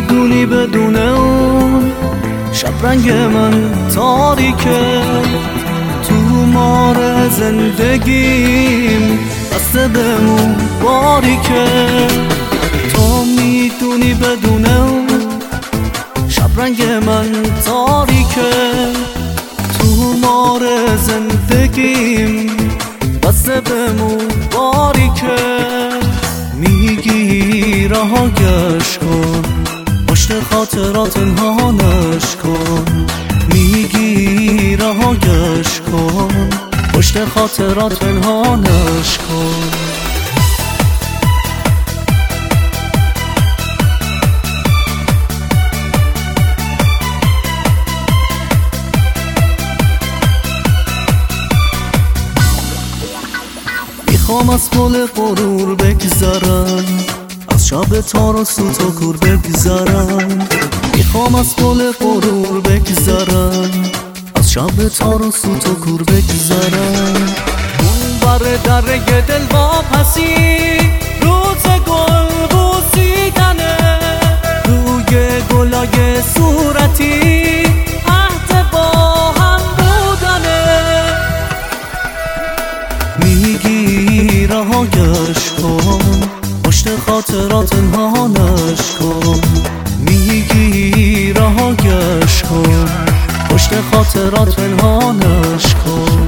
میدونی بدون اون شب رنگ من تاریکه، تو مار زندگیم بسته بمون باریکه. تو میدونی بدون اون شب رنگ من تاریکه، تو مار زندگیم بسته بمون باریکه. میگی رهاگش کن، پشت خاطرات تنهانش کن. میگی رهاگش کن، پشت خاطرات تنهانش کن. میخوام از پل غرور بگذرم، از شب تار و سوت و کور بگذرم. میخوام از پل غرور بگذرم، از شب تار و سوت و کور بگذرم. اون بر دره دل واپسی، روز گل بوسیدنه، روی گلای صورتی عهد با هم بودنه. میگی رهاگش کن، پشت خاطرات تنهانش کن. میگی رهاگش کن، پشت خاطرات تنهانش کن.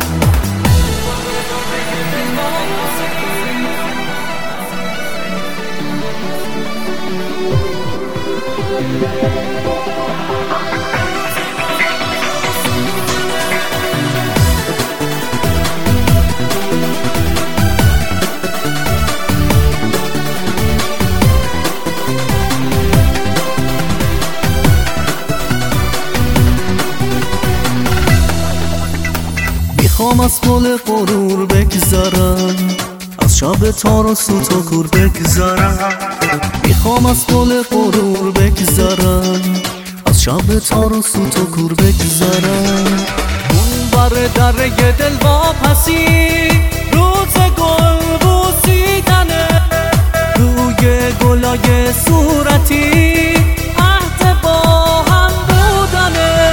میخوام از پل غرور بگذرم، از شب تار و سوت و کور بگذرم. میخوام از پل غرور بگذرم، از شب تار و سوت و کور بگذرم. اون بر دره دل واپسی، روز گل بوسیدنه، روی گلای صورتی عهد با هم بودنه.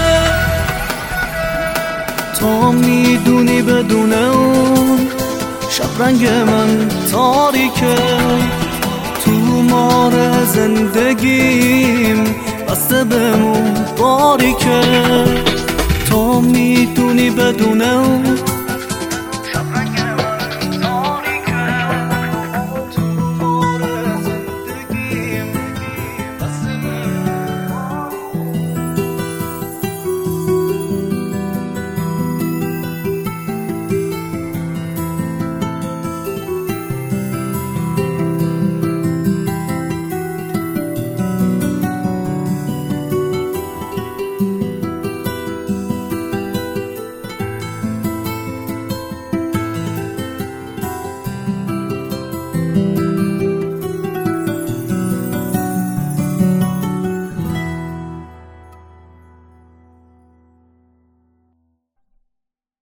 تو میدونی بدون اون شب رنگ من تاریکه، تو مار زندگیم بسته بمون باریکه. تو میدونی بدون اون